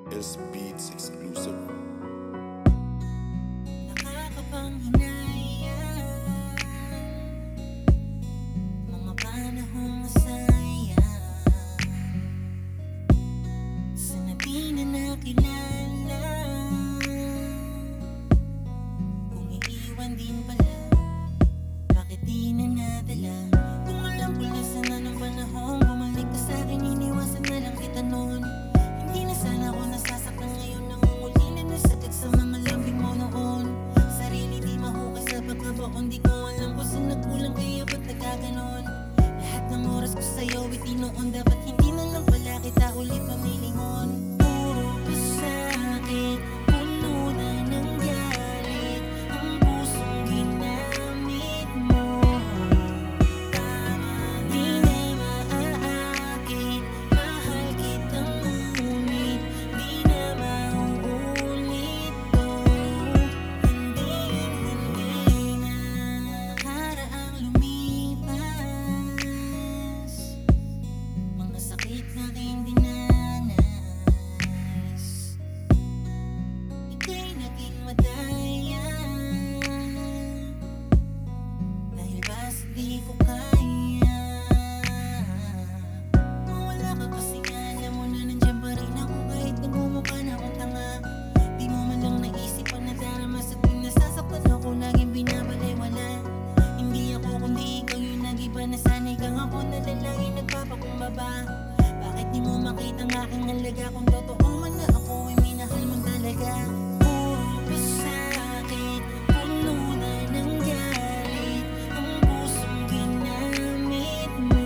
S Beats exclusive. Nakakapanghinayang mga panahong masaya sana di na nakilala. Kung iiwan din pala, bakit di na nadala? Kung alam ko na sana ng panahong bumalik ka sa'kin, iniwasan na lang kita noon. Hindi na sana ako nasasaktan ngayon, nangungulila na sagad sa mga lambing mo noon. Sarili di mahukay sa pagkabaon, di ko alam kung saan nagkulang kaya ba't nagkaganon. Lahat ng oras ko sa'yo itinoon, dapat hindi na lang pala kita ulit pamilingon. Puro pasakit, puno na ng galit, ang pusong ginamit mo. Di na maaakit, mahal kitang ngunit di na mauulit to. Hindi na nakaraang lumipas, mga sakit na aking dinanas. Ika'y naging madaya, dahil basta di ko kaya. Mawala ka kasi nga, alam mo na nandiyan pa rin ako kahit nagmumukha na akong tanga. Di mo man lang naisipan na darama sa tuwing nasasaktan ako, laging binabalewala. Hindi ako kundi ikaw yung nag-iba, nasanay kang ako na lalaki nagpapakumbaba. Bakit di mo makita ang aking halaga, kung totoo man na ako ay minahal mo talaga? Puro pasakit, puno na ng galit, ang pusong ginamit mo.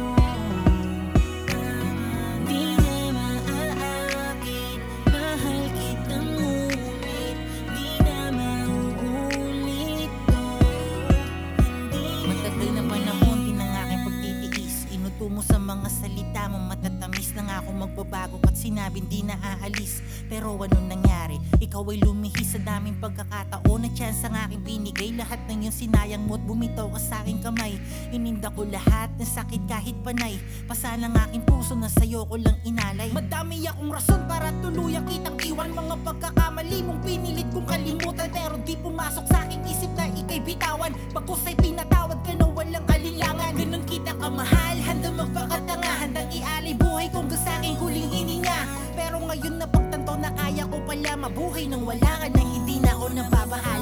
Di na maaakit, mahal kitang ngunit di na mauulit to. Matagal na panahon din ang aking pagtitiis, inuto mo sa mga salita mo matatamis na nga ako magbabago at sinabing di na aalis. Pero anong nangyari? Ikaw ay lumihis sa daming pagkakataon na chance ang aking binigay. Lahat ng iyong sinayang mo't bumitaw ka sa aking kamay. Ininda ko lahat ng sakit kahit panay, pasal ang aking puso na sa'yo ko lang inalay. Madami akong rason para tuluyan kitang iwan, mga pagkakamali mong pinilit kong kalimutan, pero di pumasok sa aking isip na ika'y bitawan. Pagkus ay pinatawad ka na walang alinlangan, ganun kita kamahal, handang magpakatanga, handang ialay buhay kong hanggang sa aking huling hininga. Pero ngayon na pagtanto na kaya ko pala mabuhay nang wala ka, nang hindi na ako nababahala.